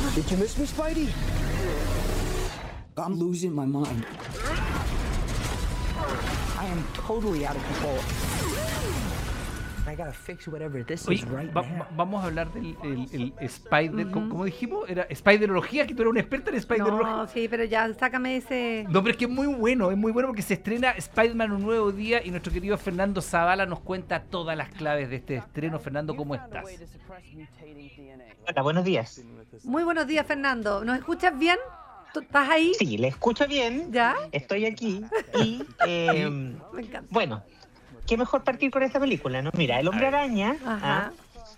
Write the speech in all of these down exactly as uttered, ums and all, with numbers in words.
Did you miss me, Spidey? I'm losing my mind. I am totally out of control. I gotta fix whatever this Oye, is right va- now. va- vamos a hablar del el, el Spider, uh-huh. ¿cómo dijimos? Era Spiderología, que tú eres una experta en Spiderología. No, sí, pero ya, sácame ese... No, pero es que es muy bueno, es muy bueno porque se estrena Spider-Man Un Nuevo Día y nuestro querido Fernando Zavala nos cuenta todas las claves de este estreno. Fernando, ¿cómo estás? Hola, buenos días. Muy buenos días, Fernando. ¿Nos escuchas bien? ¿Tú estás ahí? Sí, le escucho bien. ¿Ya? Estoy aquí y, eh, Me encanta. bueno, qué mejor partir con esta película, ¿no? Mira, el Hombre Araña, Ajá. ¿ah?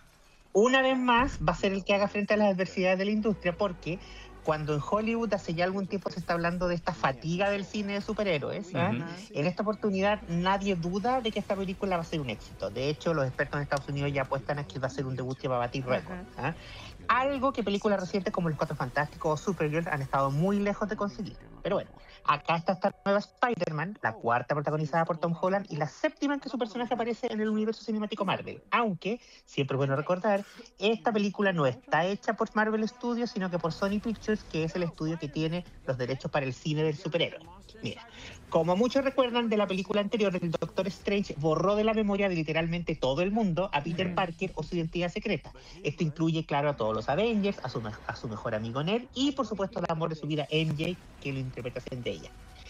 una vez más va a ser el que haga frente a las adversidades de la industria, porque cuando en Hollywood hace ya algún tiempo se está hablando de esta fatiga del cine de superhéroes, ¿ah? Ujú. En esta oportunidad nadie duda de que esta película va a ser un éxito. De hecho, los expertos en Estados Unidos ya apuestan a que va a ser un debut que va a batir récord. ¿Ah? Algo que películas recientes como Los Cuatro Fantásticos o Supergirl han estado muy lejos de conseguir. Pero bueno, acá está esta nueva Spider-Man, la cuarta protagonizada por Tom Holland y la séptima en que su personaje aparece en el universo cinemático Marvel. Aunque, siempre es bueno recordar, esta película no está hecha por Marvel Studios, sino que por Sony Pictures, que es el estudio que tiene los derechos para el cine del superhéroe. Mira, como muchos recuerdan de la película anterior, el Doctor Strange borró de la memoria de literalmente todo el mundo a Peter Parker o su identidad secreta. Esto incluye, claro, a todos los Avengers, a su, me- a su mejor amigo Ned y, por supuesto, al amor de su vida, M J, que lo interpreta de ella.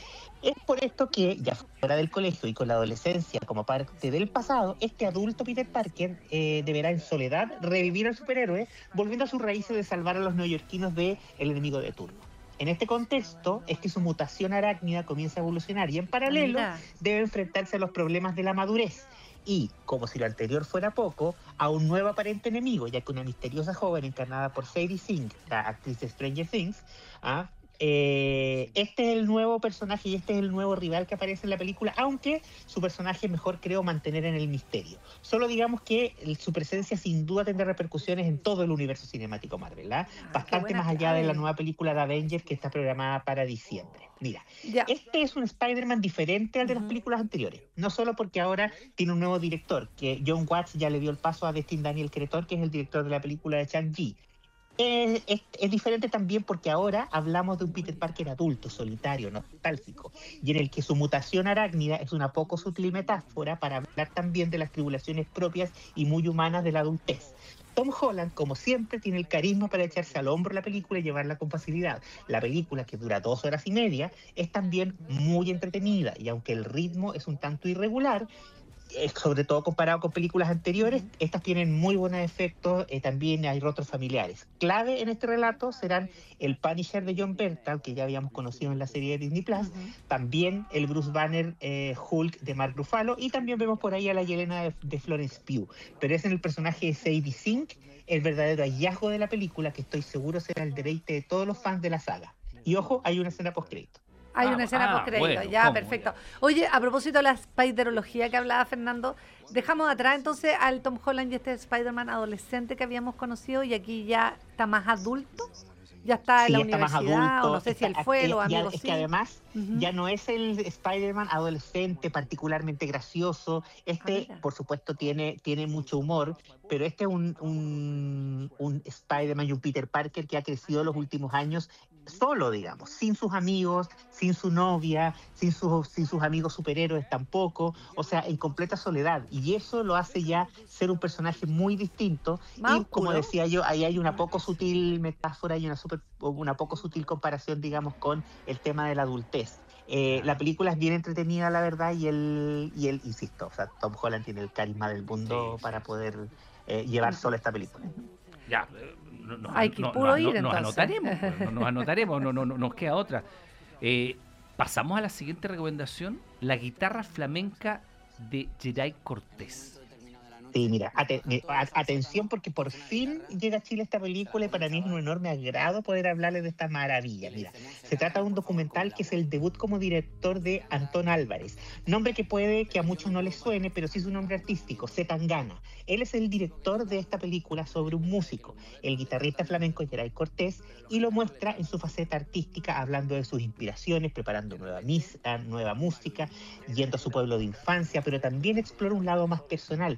Es por esto que, ya fuera del colegio y con la adolescencia como parte del pasado, este adulto Peter Parker eh, deberá en soledad revivir al superhéroe, volviendo a sus raíces de salvar a los neoyorquinos de el enemigo de turno. En este contexto es que su mutación arácnida comienza a evolucionar y en paralelo Mira. debe enfrentarse a los problemas de la madurez y, como si lo anterior fuera poco, a un nuevo aparente enemigo, ya que una misteriosa joven encarnada por Sadie Sink, la actriz de Stranger Things, ¿ah? Eh, este es el nuevo personaje y este es el nuevo rival que aparece en la película, aunque su personaje mejor creo mantener en el misterio. Solo digamos que el- su presencia sin duda tendrá repercusiones en todo el universo cinemático Marvel, ¿ah? qué Bastante buena más allá de la clave. nueva película de Avengers que está programada para diciembre. Mira, Ya. este es un Spider-Man diferente al de las Ujú. películas anteriores, no solo porque ahora tiene un nuevo director, que John Watts ya le dio el paso a Destin Daniel Cretton, que es el director de la película de Shang-Chi. Es, es- es diferente también porque ahora hablamos de un Peter Parker adulto, solitario, nostálgico, y en el que su mutación arácnida es una poco sutil metáfora para hablar también de las tribulaciones propias y muy humanas de la adultez. Tom Holland, como siempre, tiene el carisma para echarse al hombro la película y llevarla con facilidad. La película, que dura dos horas y media, es también muy entretenida, y aunque el ritmo es un tanto irregular, eh, sobre todo comparado con películas anteriores, Ujú. estas tienen muy buenos efectos, eh, también hay rostros familiares. Clave en este relato serán el Punisher de John Bernthal, que ya habíamos conocido en la serie de Disney Plus, Ujú. también el Bruce Banner eh, Hulk de Mark Ruffalo, y también vemos por ahí a la Yelena de, de Florence Pugh. Pero es en el personaje de Sadie Sink el verdadero hallazgo de la película, que estoy seguro será el deleite de todos los fans de la saga. Y ojo, hay una escena post-crédito. Hay Ah, una escena ah, post-crédito, bueno, ya, ¿cómo? perfecto. Oye, a propósito de la Spiderología que hablaba Fernando, dejamos atrás entonces al Tom Holland y este Spider-Man adolescente que habíamos conocido y aquí ya está más adulto, ya está en Sí, la está más universidad, adulto. o no sé si está- él fue, eh, los ya- amigos es sí. que además Ujú. ya no es el Spider-Man adolescente particularmente gracioso. Este, Ah, mira. por supuesto, tiene, tiene mucho humor, pero este es un, un, un Spider-Man y un Peter Parker que ha crecido los últimos años solo, digamos, sin sus amigos, sin su novia, sin sus, sin sus amigos superhéroes tampoco, o sea, en completa soledad. Y eso lo hace ya ser un personaje muy distinto. Más Y como oscuro. decía yo, ahí hay una poco sutil metáfora y una, super, una poco sutil comparación, digamos, con el tema de la adultez. Eh, la película es bien entretenida, la verdad, y él, y él, insisto, o sea, Tom Holland tiene el carisma del mundo Sí, sí, para sí. poder eh, llevar solo esta película. Ya, eh, no- nos, Hay que no- puro no- ir, no- nos entonces. anotaremos, pues, no- nos anotaremos, no, no, no- nos queda otra. Eh, pasamos a la siguiente recomendación, la guitarra flamenca de Geray Cortés. Sí, mira, ate- mi- a- atención porque por fin llega a Chile esta película y para mí es un enorme agrado poder hablarles de esta maravilla. Mira, se trata de un documental que es el debut como director de Antón Álvarez, nombre que puede que a muchos no les suene, pero sí es un nombre artístico, Zetangana. Él es el director de esta película sobre un músico, el guitarrista flamenco Geray Cortés, y lo muestra en su faceta artística, hablando de sus inspiraciones, preparando nueva, mis, nueva música, yendo a su pueblo de infancia, pero también explora un lado más personal, en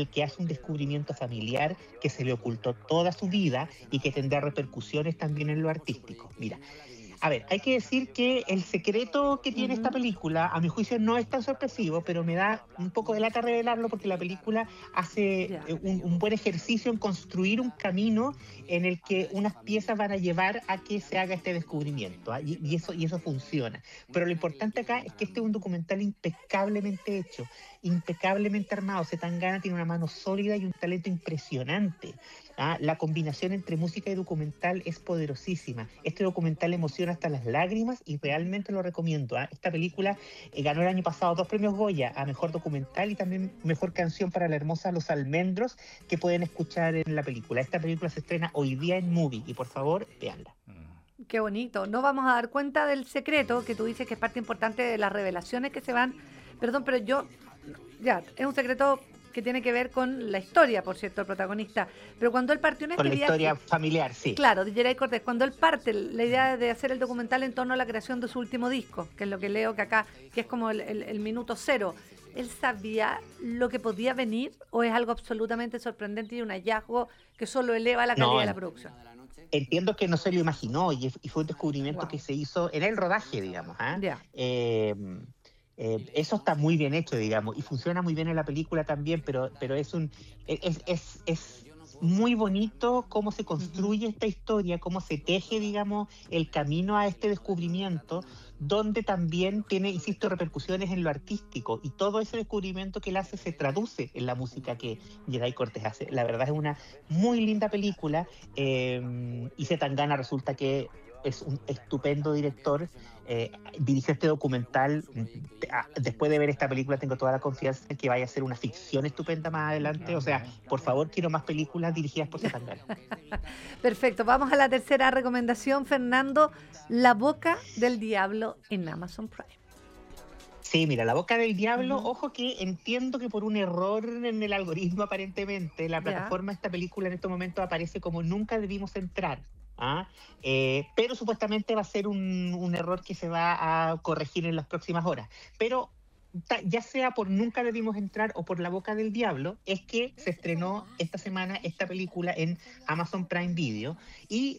el que hace un descubrimiento familiar que se le ocultó toda su vida y que tendrá repercusiones también en lo artístico. Mira, a ver, hay que decir que el secreto que tiene esta película, a mi juicio, no es tan sorpresivo, pero me da un poco de lata revelarlo porque la película hace Ya. eh, un, un buen ejercicio en construir un camino en el que unas piezas van a llevar a que se haga este descubrimiento, ¿ah? y, y eso, y eso funciona. Pero lo importante acá es que este es un documental impecablemente hecho, impecablemente armado. Zetangana tiene una mano sólida y un talento impresionante. ¿Ah? La combinación entre música y documental es poderosísima. Este documental emociona hasta las lágrimas y realmente lo recomiendo. ¿Ah? Esta película eh, ganó el año pasado dos premios Goya a Mejor Documental y también Mejor Canción para la hermosa Los Almendros, que pueden escuchar en la película. Esta película se estrena hoy día en Movie y por favor, véanla. Qué bonito. No vamos a dar cuenta del secreto que tú dices que es parte importante de las revelaciones que se van. Perdón, pero yo, ya, es un secreto que tiene que ver con la historia, por cierto, el protagonista. Pero cuando él partió en Con este la historia viaje, familiar, sí. claro, de Geray Cortés, cuando él parte, la idea de hacer el documental en torno a la creación de su último disco, que es lo que leo que acá, que es como el, el- el minuto cero, ¿él sabía lo que podía venir o es algo absolutamente sorprendente y un hallazgo que solo eleva la calidad No, de la no. producción? Entiendo que no se lo imaginó y, y fue un descubrimiento Wow. que se hizo en el rodaje, digamos. ¿Ah? Ya. Eh, eh, eso está muy bien hecho, digamos, y funciona muy bien en la película también, pero, pero es un es, es, es muy bonito cómo se construye esta historia, cómo se teje, digamos, el camino a este descubrimiento, donde también tiene, insisto, repercusiones en lo artístico, y todo ese descubrimiento que él hace se traduce en la música que Geray Cortés hace. La verdad es una muy linda película, eh, y Zetangana resulta que es un estupendo director. Eh, dirige este documental. Ah, después de ver esta película tengo toda la confianza en que vaya a ser una ficción estupenda más adelante. O sea, por favor, quiero más películas dirigidas por Zetangana. Perfecto, vamos a la tercera recomendación, Fernando, La Boca del Diablo en Amazon Prime. Sí, mira, La Boca del Diablo, ojo que entiendo que por un error en el algoritmo aparentemente, la Ya. plataforma de esta película en estos momentos aparece como nunca debimos entrar. ¿Ah? Eh, pero supuestamente va a ser un, un error que se va a corregir en las próximas horas. Pero ta- ya sea por Nunca Debimos Entrar o por La Boca del Diablo, es que se estrenó esta semana esta película en Amazon Prime Video. Y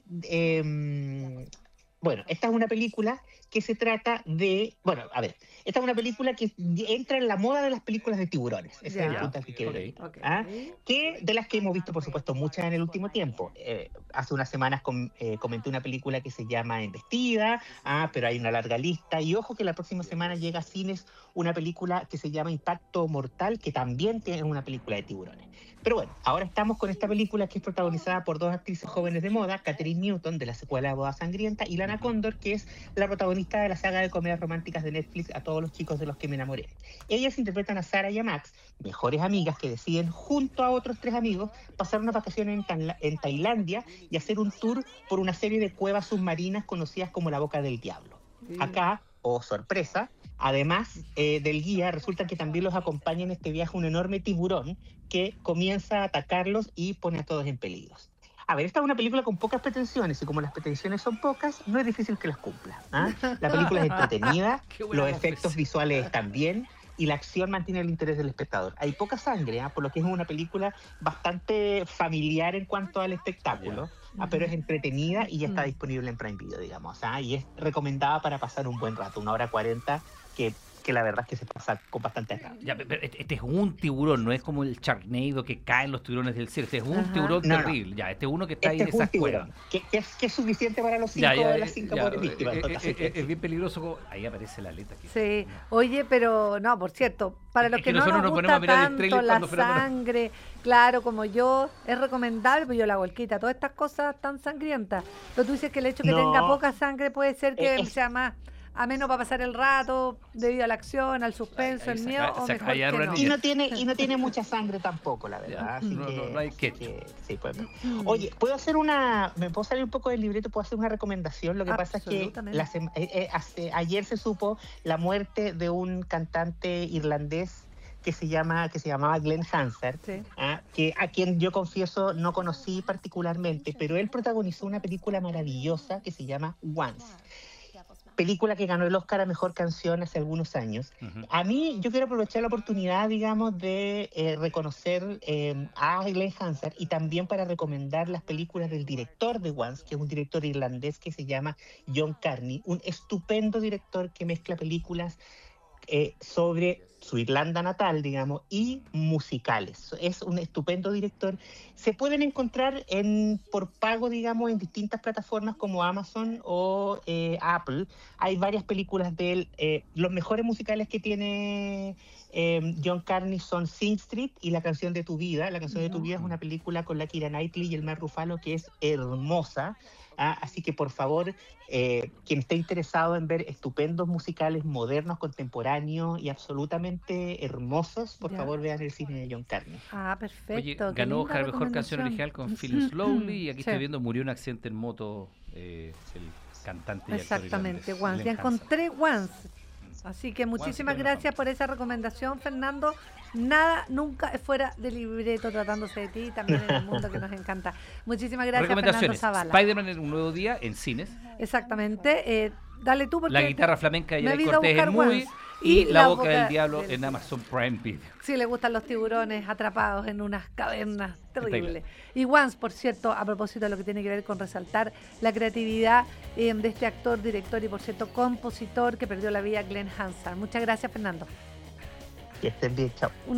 eh, bueno, esta es una película que se trata de, bueno, a ver, esta es una película que entra en la moda de las películas de tiburones. Ese Ya. es el punto al que quiero Ok. ir. Ok. ¿Ah? Que de las que hemos visto, por supuesto, muchas en el último tiempo. Eh, hace unas semanas com- eh, comenté una película que se llama Embestida, ah, pero hay una larga lista. Y ojo que la próxima semana llega a cines una película que se llama Impacto Mortal, que también tiene una película de tiburones. Pero bueno, ahora estamos con esta película que es protagonizada por dos actrices jóvenes de moda, Catherine Newton, de la secuela de Boda Sangrienta, y Lana Condor, que es la protagonista de la saga de comedias románticas de Netflix A Todos los Chicos de los que me enamoré. Ellas interpretan a Sara y a Max, mejores amigas que deciden, junto a otros tres amigos, pasar unas vacaciones en, Tanla- en Tailandia y hacer un tour por una serie de cuevas submarinas conocidas como la Boca del Diablo. Acá, oh sorpresa, además eh, del guía, resulta que también los acompaña en este viaje un enorme tiburón que comienza a atacarlos y pone a todos en peligro. A ver, esta es una película con pocas pretensiones, y como las pretensiones son pocas, no es difícil que las cumpla. ¿Ah? La película es entretenida, Qué buena los efectos confesión. visuales también, y la acción mantiene el interés del espectador. Hay poca sangre, ¿ah? Por lo que es una película bastante familiar en cuanto al espectáculo, ¿ah? Pero es entretenida y ya está disponible en Prime Video, digamos. ¿Ah? Y es recomendada para pasar un buen rato, una hora cuarenta, que, que la verdad es que se pasa con bastante agrado. Ya, pero este este es un tiburón, no es como el Sharknado que caen los tiburones del cielo. Este es un Ajá. tiburón No, no. terrible. Ya, este es uno que está Este ahí es en un esas cuevas. tiburón, que, que es, que es suficiente para los cinco, Ya, ya, las cinco ya, pobres víctimas. eh, en todo eh, caso. eh, Es bien peligroso. como- Ahí aparece la aleta. aquí. Sí, oye, pero no, por cierto, para los Es que, que no nosotros nos nos ponemos gusta a mirar el tanto tráiler la cuando Fernando nos- sangre, claro, como yo, es recomendable, pues yo la volquita, todas estas cosas tan sangrientas. Pero tú dices que el hecho que No. tenga poca sangre puede ser que Eh, es- sea más ameno para pasar el rato, debido a la acción, al suspenso, Ahí- ahí el saca- miedo, o saca- mejor ahí que agarra no. Y no tiene y no tiene mucha sangre tampoco, la verdad. Ya, Así no, que, no, no hay así ketchup. que sí, pues. Oye, puedo hacer una, me puedo salir un poco del libreto, puedo hacer una recomendación. Lo que pasa es que Absolutamente. la sema- eh, eh, hace- ayer se supo la muerte de un cantante irlandés que se llama que se llamaba Glenn Hansard, Sí. ah, que a quien yo confieso no conocí particularmente, pero él protagonizó una película maravillosa que se llama Once. película que ganó el Oscar a Mejor Canción hace algunos años. Ujú. A mí, yo quiero aprovechar la oportunidad, digamos, de eh, reconocer eh, a Glenn Hansard y también para recomendar las películas del director de Once, que es un director irlandés que se llama John Carney, un estupendo director que mezcla películas eh, sobre su Irlanda natal, digamos, y musicales. Es un estupendo director. Se pueden encontrar en, por pago, digamos, en distintas plataformas como Amazon o eh, Apple. Hay varias películas de él. Eh, los mejores musicales que tiene eh, John Carney son Sing Street y La canción de tu vida. La canción de tu vida es una película con la Keira Knightley y el Mark Ruffalo que es hermosa. ¿Ah? Así que por favor, eh, quien esté interesado en ver estupendos musicales modernos, contemporáneos y absolutamente hermosos, por Ya. favor vean el cine de John Carney. Ah, perfecto. Oye, qué ganó linda Oscar Mejor Canción recomendación. Original con Feeling Slowly y aquí Sí. estoy viendo murió en un accidente en moto eh, el cantante y actor Exactamente, irlandés, Once. Ya Glenn Hansard. encontré Once. Así que muchísimas tiene gracias razón. por esa recomendación, Fernando. Nada nunca es fuera de libreto tratándose de ti, también en el mundo que nos encanta. Muchísimas gracias, Fernando Recomendaciones. Zavala. Spider-Man en un nuevo día en cines. Exactamente. Eh, dale tú porque La guitarra flamenca de me he Jedi ido a Cortés buscar en Movie. Once. Y, La, boca, del del- Diablo en Amazon Prime Video. Sí, le gustan los tiburones atrapados en unas cavernas terribles. Y Once, por cierto, a propósito de lo que tiene que ver con resaltar la creatividad eh, de este actor, director y, por cierto, compositor que perdió la vida, Glenn Hansard. Muchas gracias, Fernando. Que estén bien, chao.